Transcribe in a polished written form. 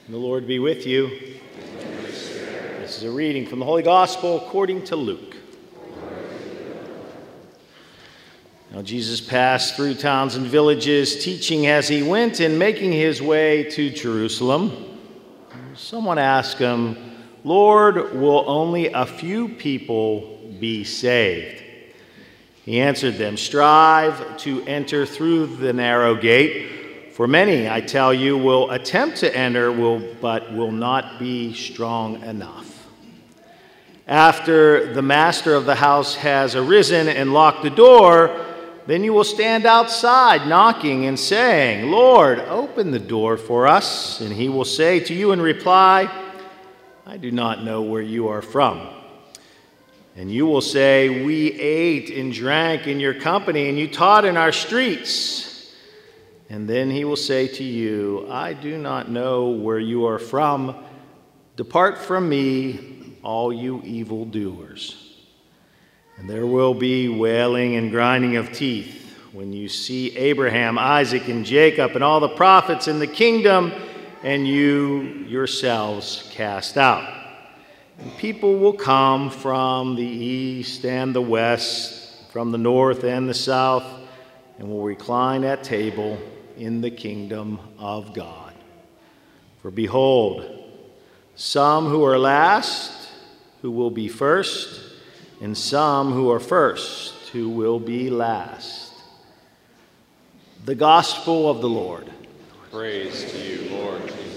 The Lord be with you. This is a reading from the Holy Gospel according to Luke. Now Jesus passed through towns and villages, teaching as he went and making his way to Jerusalem. Someone asked him, "Lord, will only a few people be saved?" He answered them, "Strive to enter through the narrow gate. For many, I tell you, will attempt to enter, but will not be strong enough. After the master of the house has arisen and locked the door, then you will stand outside knocking and saying, 'Lord, open the door for us.' And he will say to you in reply, 'I do not know where you are from.' And you will say, 'We ate and drank in your company, and you taught in our streets.' And then he will say to you, 'I do not know where you are from. Depart from me, all you evildoers.' And there will be wailing and grinding of teeth when you see Abraham, Isaac, and Jacob, and all the prophets in the kingdom, and you yourselves cast out. And people will come from the east and the west, from the north and the south, and will recline at table in the kingdom of God. For behold, some who are last who will be first, and some who are first who will be last." The Gospel of the Lord. Praise to you, Lord Jesus.